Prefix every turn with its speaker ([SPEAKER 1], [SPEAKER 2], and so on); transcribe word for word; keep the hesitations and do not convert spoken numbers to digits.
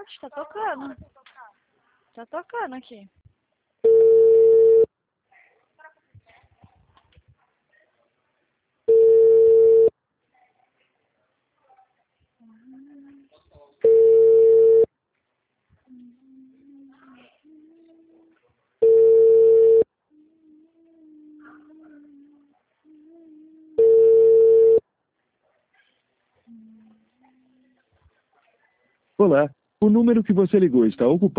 [SPEAKER 1] Oxe, tá tocando. Tá tocando aqui.
[SPEAKER 2] Olá, o número que você ligou está ocupado.